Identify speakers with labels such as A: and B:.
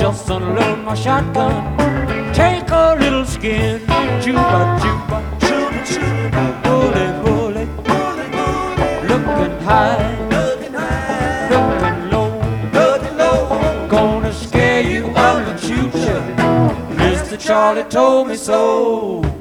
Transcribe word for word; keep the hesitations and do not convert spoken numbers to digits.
A: just unload my shotgun. Take a little skin, chuba chuba, chuba chuba, bullet bullet, bullet bullet, looking high, looking high, looking low, looking low, gonna scare you up and shoot you. Mister Charlie told me so.